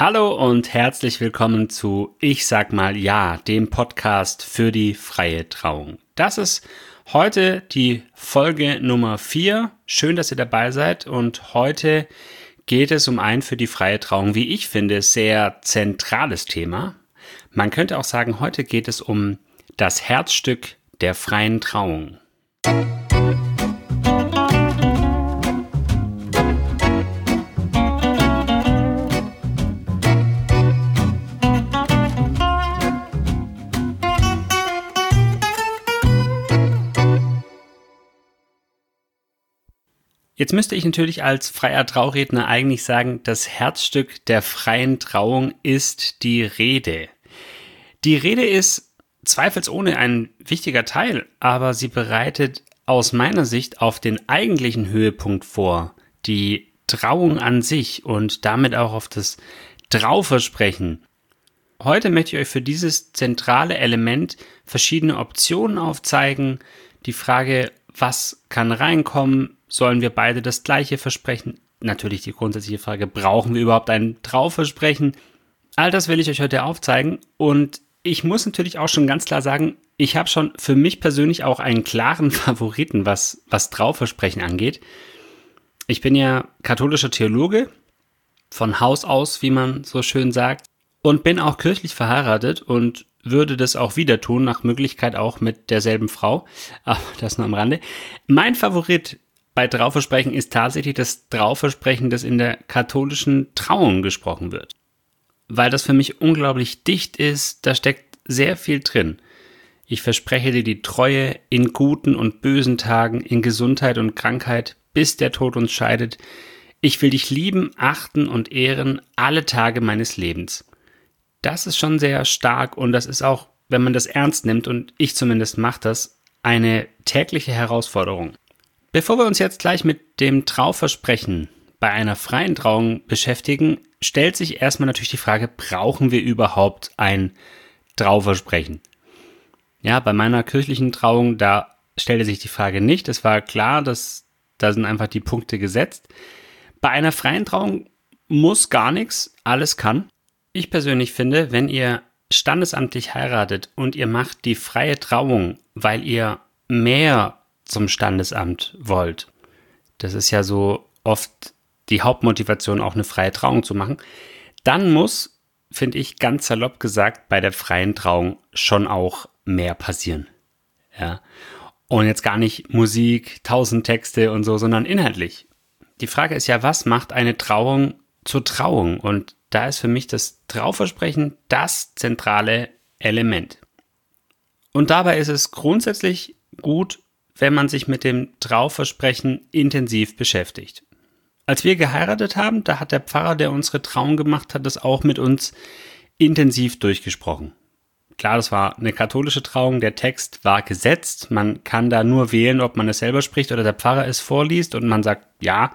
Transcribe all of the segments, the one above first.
Hallo und herzlich willkommen zu Ich sag mal ja, dem Podcast für die freie Trauung. Das ist heute die Folge Nummer 4. Schön, dass ihr dabei seid und heute geht es um ein für die freie Trauung, wie ich finde, sehr zentrales Thema. Man könnte auch sagen, heute geht es um das Herzstück der freien Trauung. Jetzt müsste ich natürlich als freier Trauredner eigentlich sagen, das Herzstück der freien Trauung ist die Rede. Die Rede ist zweifelsohne ein wichtiger Teil, aber sie bereitet aus meiner Sicht auf den eigentlichen Höhepunkt vor, die Trauung an sich und damit auch auf das Trauversprechen. Heute möchte ich euch für dieses zentrale Element verschiedene Optionen aufzeigen. Die Frage, was kann reinkommen? Sollen wir beide das gleiche versprechen? Natürlich die grundsätzliche Frage, brauchen wir überhaupt ein Trauversprechen? All das will ich euch heute aufzeigen und ich muss natürlich auch schon ganz klar sagen, ich habe schon für mich persönlich auch einen klaren Favoriten, was Trauversprechen angeht. Ich bin ja katholischer Theologe, von Haus aus, wie man so schön sagt, und bin auch kirchlich verheiratet und würde das auch wieder tun, nach Möglichkeit auch mit derselben Frau, aber das nur am Rande. Mein Favorit bei Trauversprechen ist tatsächlich das Trauversprechen, das in der katholischen Trauung gesprochen wird. Weil das für mich unglaublich dicht ist, da steckt sehr viel drin. Ich verspreche dir die Treue in guten und bösen Tagen, in Gesundheit und Krankheit, bis der Tod uns scheidet. Ich will dich lieben, achten und ehren alle Tage meines Lebens. Das ist schon sehr stark und das ist auch, wenn man das ernst nimmt, und ich zumindest mache das, eine tägliche Herausforderung. Bevor wir uns jetzt gleich mit dem Trauversprechen bei einer freien Trauung beschäftigen, stellt sich erstmal natürlich die Frage, brauchen wir überhaupt ein Trauversprechen? Ja, bei meiner kirchlichen Trauung, da stellte sich die Frage nicht. Es war klar, dass da sind einfach die Punkte gesetzt. Bei einer freien Trauung muss gar nichts, alles kann. Ich persönlich finde, wenn ihr standesamtlich heiratet und ihr macht die freie Trauung, weil ihr mehr zum Standesamt wollt, das ist ja so oft die Hauptmotivation, auch eine freie Trauung zu machen, dann muss, finde ich ganz salopp gesagt, bei der freien Trauung schon auch mehr passieren. Ja. Und jetzt gar nicht Musik, 1000 Texte und so, sondern inhaltlich. Die Frage ist ja, was macht eine Trauung zur Trauung? Und da ist für mich das Trauversprechen das zentrale Element. Und dabei ist es grundsätzlich gut, wenn man sich mit dem Trauversprechen intensiv beschäftigt. Als wir geheiratet haben, da hat der Pfarrer, der unsere Trauung gemacht hat, das auch mit uns intensiv durchgesprochen. Klar, das war eine katholische Trauung, der Text war gesetzt, man kann da nur wählen, ob man es selber spricht oder der Pfarrer es vorliest und man sagt ja.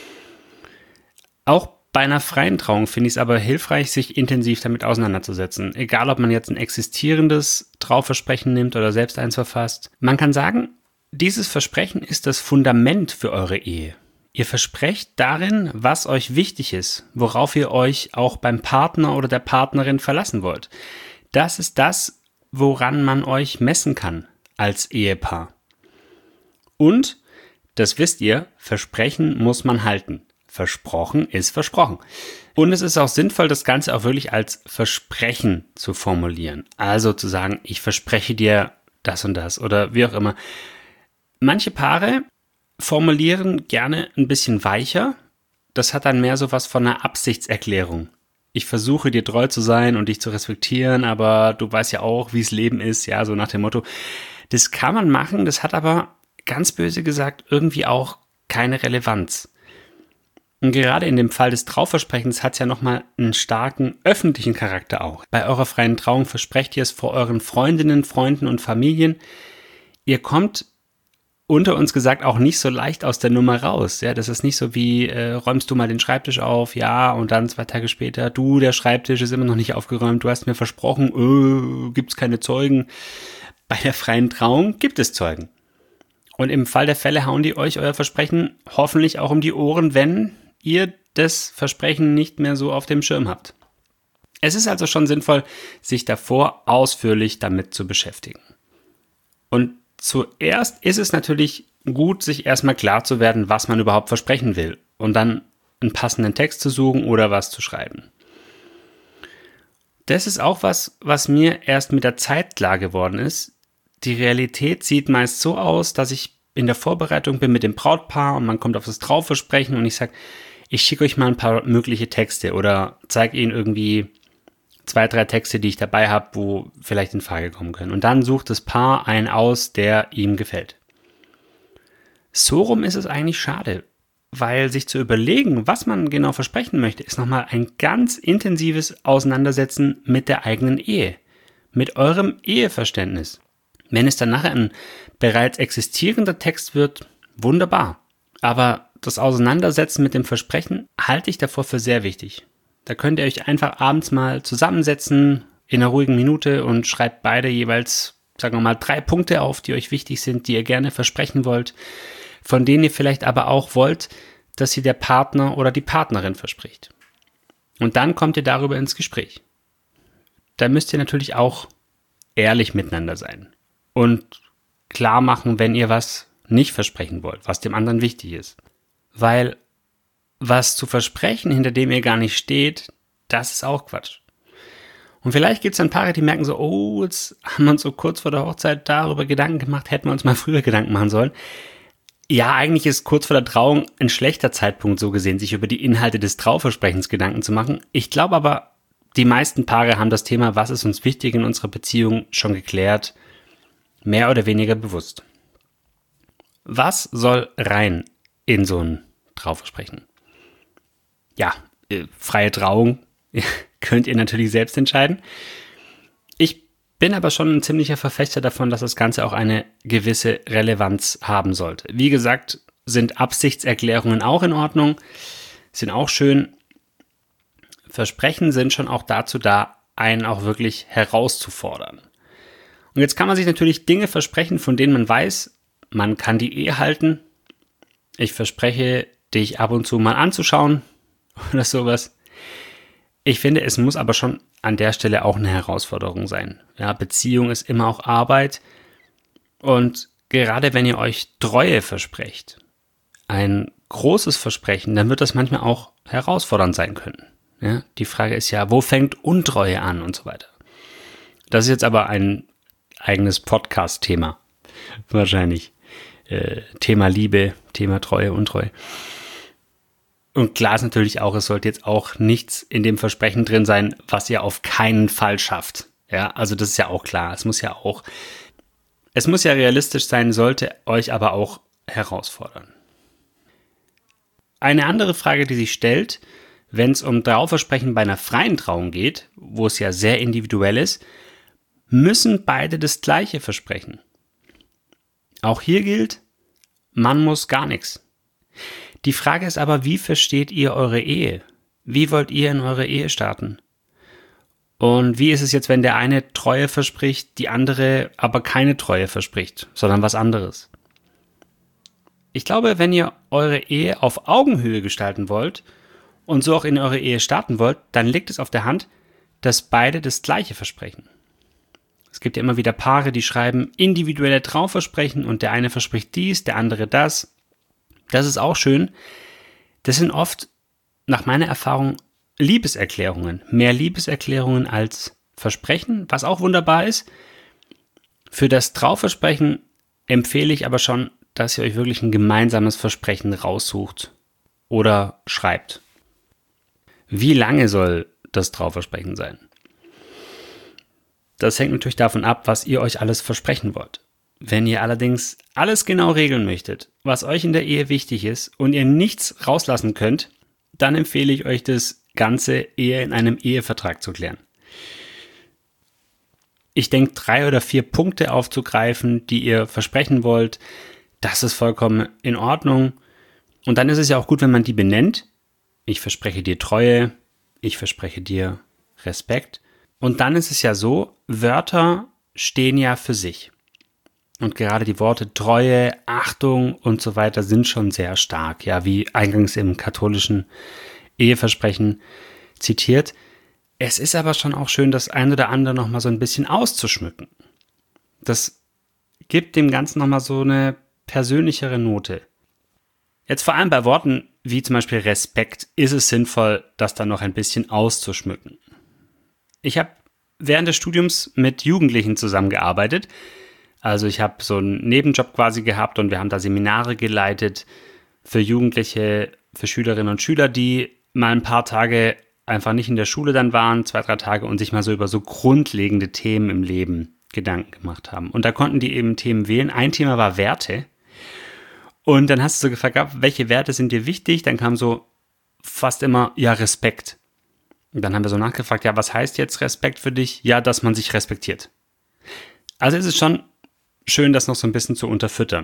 Auch bei einer freien Trauung finde ich es aber hilfreich, sich intensiv damit auseinanderzusetzen. Egal, ob man jetzt ein existierendes Trauversprechen nimmt oder selbst eins verfasst. Man kann sagen, dieses Versprechen ist das Fundament für eure Ehe. Ihr versprecht darin, was euch wichtig ist, worauf ihr euch auch beim Partner oder der Partnerin verlassen wollt. Das ist das, woran man euch messen kann als Ehepaar. Und, das wisst ihr, Versprechen muss man halten. Versprochen ist versprochen. Und es ist auch sinnvoll, das Ganze auch wirklich als Versprechen zu formulieren. Also zu sagen, ich verspreche dir das und das oder wie auch immer. Manche Paare formulieren gerne ein bisschen weicher. Das hat dann mehr so was von einer Absichtserklärung. Ich versuche dir treu zu sein und dich zu respektieren, aber du weißt ja auch, wie das Leben ist, ja, so nach dem Motto. Das kann man machen, das hat aber ganz böse gesagt irgendwie auch keine Relevanz. Und gerade in dem Fall des Trauversprechens hat es ja nochmal einen starken öffentlichen Charakter auch. Bei eurer freien Trauung versprecht ihr es vor euren Freundinnen, Freunden und Familien. Ihr kommt unter uns gesagt auch nicht so leicht aus der Nummer raus. Ja, das ist nicht so wie, räumst du mal den Schreibtisch auf, ja, und dann 2 Tage später, du, der Schreibtisch ist immer noch nicht aufgeräumt, du hast mir versprochen, gibt's keine Zeugen. Bei der freien Trauung gibt es Zeugen. Und im Fall der Fälle hauen die euch euer Versprechen hoffentlich auch um die Ohren, wenn ihr das Versprechen nicht mehr so auf dem Schirm habt. Es ist also schon sinnvoll, sich davor ausführlich damit zu beschäftigen. Und zuerst ist es natürlich gut, sich erstmal klar zu werden, was man überhaupt versprechen will und dann einen passenden Text zu suchen oder was zu schreiben. Das ist auch was mir erst mit der Zeit klar geworden ist. Die Realität sieht meist so aus, dass ich in der Vorbereitung bin mit dem Brautpaar und man kommt auf das Trauversprechen und ich sage, ich schicke euch mal ein paar mögliche Texte oder zeige ihnen irgendwie 2, 3 Texte, die ich dabei habe, wo vielleicht in Frage kommen können. Und dann sucht das Paar einen aus, der ihm gefällt. So rum ist es eigentlich schade, weil sich zu überlegen, was man genau versprechen möchte, ist nochmal ein ganz intensives Auseinandersetzen mit der eigenen Ehe, mit eurem Eheverständnis. Wenn es dann nachher ein bereits existierender Text wird, wunderbar. Aber das Auseinandersetzen mit dem Versprechen halte ich davor für sehr wichtig. Da könnt ihr euch einfach abends mal zusammensetzen in einer ruhigen Minute und schreibt beide jeweils, sagen wir mal, 3 Punkte auf, die euch wichtig sind, die ihr gerne versprechen wollt, von denen ihr vielleicht aber auch wollt, dass sie der Partner oder die Partnerin verspricht. Und dann kommt ihr darüber ins Gespräch. Da müsst ihr natürlich auch ehrlich miteinander sein und klar machen, wenn ihr was nicht versprechen wollt, was dem anderen wichtig ist. Weil was zu versprechen, hinter dem ihr gar nicht steht, das ist auch Quatsch. Und vielleicht gibt es dann Paare, die merken so, oh, jetzt haben wir uns so kurz vor der Hochzeit darüber Gedanken gemacht, hätten wir uns mal früher Gedanken machen sollen. Ja, eigentlich ist kurz vor der Trauung ein schlechter Zeitpunkt so gesehen, sich über die Inhalte des Trauversprechens Gedanken zu machen. Ich glaube aber, die meisten Paare haben das Thema, was ist uns wichtig in unserer Beziehung, schon geklärt, mehr oder weniger bewusst. Was soll rein in so ein Trauversprechen? Ja, freie Trauung könnt ihr natürlich selbst entscheiden. Ich bin aber schon ein ziemlicher Verfechter davon, dass das Ganze auch eine gewisse Relevanz haben sollte. Wie gesagt, sind Absichtserklärungen auch in Ordnung, sind auch schön. Versprechen sind schon auch dazu da, einen auch wirklich herauszufordern. Und jetzt kann man sich natürlich Dinge versprechen, von denen man weiß, man kann die Ehe halten. Ich verspreche, dich ab und zu mal anzuschauen oder sowas. Ich finde, es muss aber schon an der Stelle auch eine Herausforderung sein. Ja, Beziehung ist immer auch Arbeit. Und gerade wenn ihr euch Treue versprecht, ein großes Versprechen, dann wird das manchmal auch herausfordernd sein können. Ja, die Frage ist ja, wo fängt Untreue an und so weiter. Das ist jetzt aber ein eigenes Podcast-Thema. Wahrscheinlich. Thema Liebe, Thema Treue, Untreue. Und klar ist natürlich auch, es sollte jetzt auch nichts in dem Versprechen drin sein, was ihr auf keinen Fall schafft. Ja, also das ist ja auch klar. Es muss ja realistisch sein, sollte euch aber auch herausfordern. Eine andere Frage, die sich stellt, wenn es um Trauversprechen bei einer freien Trauung geht, wo es ja sehr individuell ist, müssen beide das Gleiche versprechen. Auch hier gilt, man muss gar nichts. Die Frage ist aber, wie versteht ihr eure Ehe? Wie wollt ihr in eure Ehe starten? Und wie ist es jetzt, wenn der eine Treue verspricht, die andere aber keine Treue verspricht, sondern was anderes? Ich glaube, wenn ihr eure Ehe auf Augenhöhe gestalten wollt und so auch in eure Ehe starten wollt, dann liegt es auf der Hand, dass beide das Gleiche versprechen. Es gibt ja immer wieder Paare, die schreiben individuelle Trauversprechen und der eine verspricht dies, der andere das. Das ist auch schön. Das sind oft, nach meiner Erfahrung, Liebeserklärungen. Mehr Liebeserklärungen als Versprechen, was auch wunderbar ist. Für das Trauversprechen empfehle ich aber schon, dass ihr euch wirklich ein gemeinsames Versprechen raussucht oder schreibt. Wie lange soll das Trauversprechen sein? Das hängt natürlich davon ab, was ihr euch alles versprechen wollt. Wenn ihr allerdings alles genau regeln möchtet, was euch in der Ehe wichtig ist und ihr nichts rauslassen könnt, dann empfehle ich euch, das Ganze eher in einem Ehevertrag zu klären. Ich denke, 3 oder 4 Punkte aufzugreifen, die ihr versprechen wollt, das ist vollkommen in Ordnung. Und dann ist es ja auch gut, wenn man die benennt. Ich verspreche dir Treue, ich verspreche dir Respekt. Und dann ist es ja so, Wörter stehen ja für sich. Und gerade die Worte Treue, Achtung und so weiter sind schon sehr stark, ja, wie eingangs im katholischen Eheversprechen zitiert. Es ist aber schon auch schön, das ein oder andere nochmal so ein bisschen auszuschmücken. Das gibt dem Ganzen nochmal so eine persönlichere Note. Jetzt vor allem bei Worten wie zum Beispiel Respekt ist es sinnvoll, das dann noch ein bisschen auszuschmücken. Ich habe während des Studiums mit Jugendlichen zusammengearbeitet. Also ich habe so einen Nebenjob quasi gehabt und wir haben da Seminare geleitet für Jugendliche, für Schülerinnen und Schüler, die mal ein paar Tage einfach nicht in der Schule dann waren, 2, 3 Tage und sich mal so über so grundlegende Themen im Leben Gedanken gemacht haben. Und da konnten die eben Themen wählen. Ein Thema war Werte. Und dann hast du so gefragt, welche Werte sind dir wichtig? Dann kam so fast immer, ja, Respekt. Und dann haben wir so nachgefragt, ja, was heißt jetzt Respekt für dich? Ja, dass man sich respektiert. Also ist es schon schön, das noch so ein bisschen zu unterfüttern.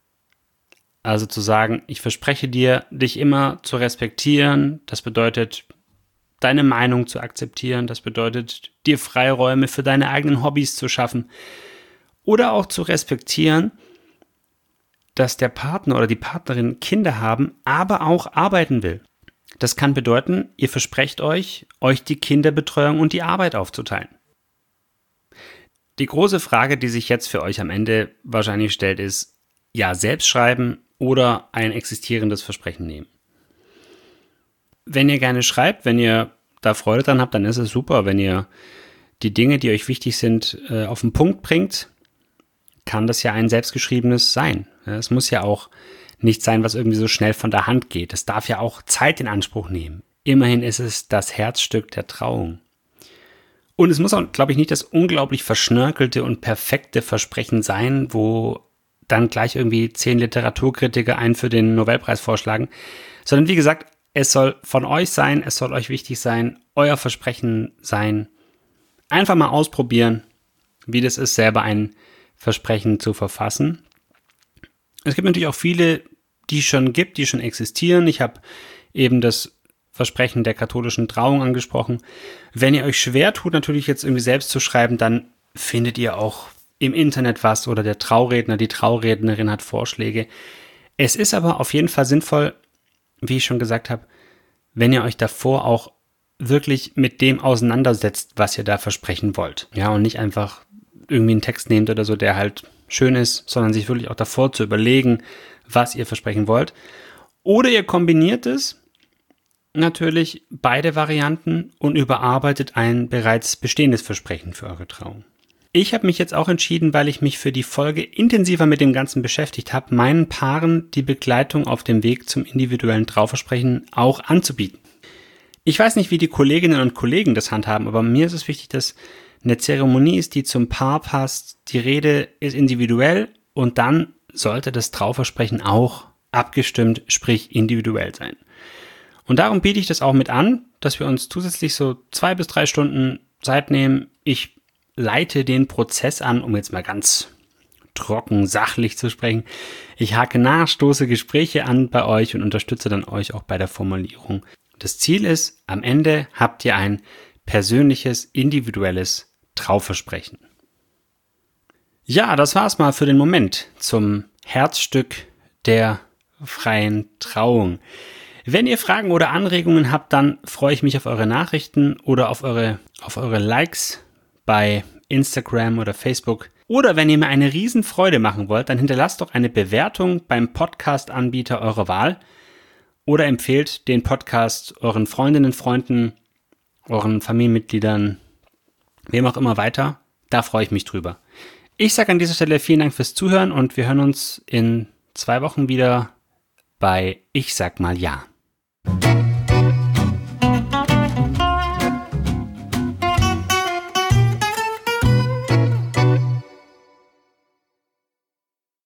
Also zu sagen, ich verspreche dir, dich immer zu respektieren. Das bedeutet, deine Meinung zu akzeptieren. Das bedeutet, dir Freiräume für deine eigenen Hobbys zu schaffen. Oder auch zu respektieren, dass der Partner oder die Partnerin Kinder haben, aber auch arbeiten will. Das kann bedeuten, ihr versprecht euch die Kinderbetreuung und die Arbeit aufzuteilen. Die große Frage, die sich jetzt für euch am Ende wahrscheinlich stellt, ist, ja, selbst schreiben oder ein existierendes Versprechen nehmen. Wenn ihr gerne schreibt, wenn ihr da Freude dran habt, dann ist es super. Wenn ihr die Dinge, die euch wichtig sind, auf den Punkt bringt, kann das ja ein selbstgeschriebenes sein. Es muss ja auch nicht sein, was irgendwie so schnell von der Hand geht. Es darf ja auch Zeit in Anspruch nehmen. Immerhin ist es das Herzstück der Trauung. Und es muss auch, glaube ich, nicht das unglaublich verschnörkelte und perfekte Versprechen sein, wo dann gleich irgendwie 10 Literaturkritiker einen für den Nobelpreis vorschlagen, sondern wie gesagt, es soll von euch sein, es soll euch wichtig sein, euer Versprechen sein. Einfach mal ausprobieren, wie das ist, selber ein Versprechen zu verfassen. Es gibt natürlich auch viele, die es schon gibt, die schon existieren. Ich habe eben das Versprechen der katholischen Trauung angesprochen. Wenn ihr euch schwer tut, natürlich jetzt irgendwie selbst zu schreiben, dann findet ihr auch im Internet was oder der Trauredner, die Traurednerin hat Vorschläge. Es ist aber auf jeden Fall sinnvoll, wie ich schon gesagt habe, wenn ihr euch davor auch wirklich mit dem auseinandersetzt, was ihr da versprechen wollt. Ja, und nicht einfach irgendwie einen Text nehmt oder so, der halt schön ist, sondern sich wirklich auch davor zu überlegen, was ihr versprechen wollt. Oder ihr kombiniert es, natürlich beide Varianten, und überarbeitet ein bereits bestehendes Versprechen für eure Trauung. Ich habe mich jetzt auch entschieden, weil ich mich für die Folge intensiver mit dem Ganzen beschäftigt habe, meinen Paaren die Begleitung auf dem Weg zum individuellen Trauversprechen auch anzubieten. Ich weiß nicht, wie die Kolleginnen und Kollegen das handhaben, aber mir ist es wichtig, dass eine Zeremonie ist, die zum Paar passt. Die Rede ist individuell und dann sollte das Trauversprechen auch abgestimmt, sprich individuell sein. Und darum biete ich das auch mit an, dass wir uns zusätzlich so 2 bis 3 Stunden Zeit nehmen. Ich leite den Prozess an, um jetzt mal ganz trocken, sachlich zu sprechen. Ich hake nach, stoße Gespräche an bei euch und unterstütze dann euch auch bei der Formulierung. Das Ziel ist, am Ende habt ihr ein persönliches, individuelles Trauversprechen. Ja, das war's mal für den Moment zum Herzstück der freien Trauung. Wenn ihr Fragen oder Anregungen habt, dann freue ich mich auf eure Nachrichten oder auf eure Likes bei Instagram oder Facebook. Oder wenn ihr mir eine Riesenfreude machen wollt, dann hinterlasst doch eine Bewertung beim Podcast-Anbieter eurer Wahl oder empfehlt den Podcast euren Freundinnen, Freunden, euren Familienmitgliedern, wem auch immer weiter. Da freue ich mich drüber. Ich sage an dieser Stelle vielen Dank fürs Zuhören und wir hören uns in 2 Wochen wieder bei Ich sag mal ja.